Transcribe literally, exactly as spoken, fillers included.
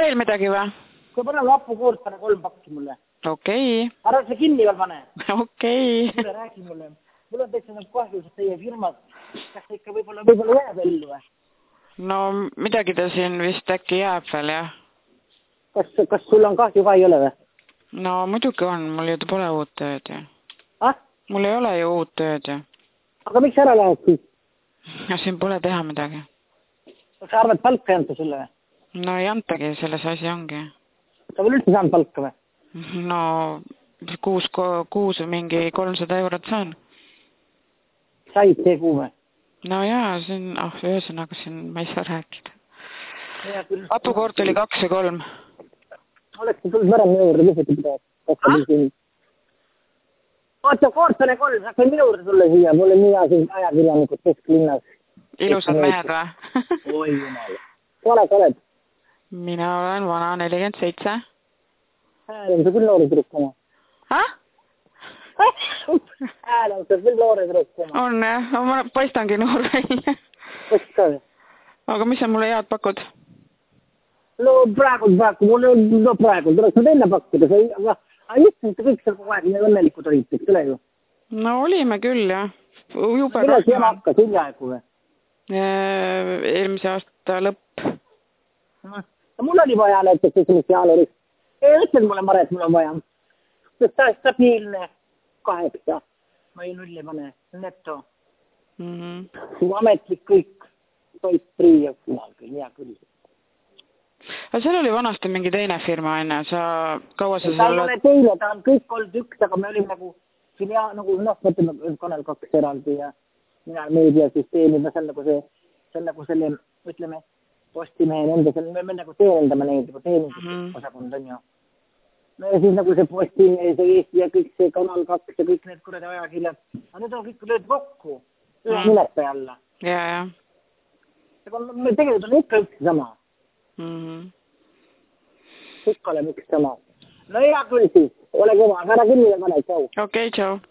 veel midagi või? Kui pane lapukoort, pane kolm pakki mulle. Okei. Okay. Ära see kinni veel pane. Okei. Okay. Räägi mulle. Mul on täitsa need kahjused teie firmad. Kas see ikka võib-olla võib-olla jääb ellu või? No midagi ta siin vist äkki jääb veel, jah. Kas, kas sul on kahju ka ei ole või? No muidugi on, mul ju pole uut tööd ju. Ah? Mul ei ole ju uut tööd ju. Aga miks ära lähed siis? No siin pole teha midagi. Kas sa arvad palka ei anta sulle või? No ei antagi, selles asi ongi. Sa veel üldse saanud palka või? No kuus, kuus mingi kolmsada eurot saan. Said see kuu või? No jaa, siin, ah, ühesõnaga siin ma ei saa rääkida. Apukoort oli kaks ja kolm. Oleks see tulnud varem minu juurde küsiti pidanud. Oota, koortane kolm, saaks veel minu juurde tulla siia, mulle nii hea siin ajakirjanikud kesklinnas. Ilusad mehed või? Oi jumal. Kole sa oled? Mina olen vana nelikümmend seitse. Hääl on see küll noori trükkuma. Häh? Hääl on see küll noori trükkuma. On jah, ma paistangi noor välja. Kas ka? Aga mis sa mulle head pakud? No praegu, praegu, mul on, no praegu, tuleks nüüd enne pakkuda, aga aga just kõik seal kogu aeg nii õnnelikud olid, eks ole ju? No olime küll, jah. Jube Milles jääb hakkas hiljaaegu või? Eelmise aasta lõpp. No, mul oli vaja näiteks esimest jaanuarist. Ei ütlen mulle, Mare, et mul on vaja. Sest ta on stabiilne kaheksa. Ma ei nulli pane, neto. Mm -hmm. Su ametlik kõik. Toit prii ja kunal küll, hea küll. Aga seal oli vanasti mingi teine firma enne, sa kaua sa ta ei ole teine, ta on kõik olnud üks, aga me olime nagu siin ja nagu noh, mõtleme kanal kaks eraldi ja mina meediasüsteemi, no see on nagu see, see on nagu selle, ütleme, Postimehe nende, me, me nagu teenindame neid, nagu teenindusosakond on ju. No ja siis nagu see Postimehe, see Eesti ja kõik see kanal kaks ja kõik need kuradi ajakirjad, aga need on kõik lööd kokku, ühe nimetaja alla. Ja, ja. Aga me tegelikult on ikka üks sama. Mm -hmm. Kõik oleme üks sama. No hea küll siis, ole kõva, ära kinni ja pane, tšau. Okei, tšau.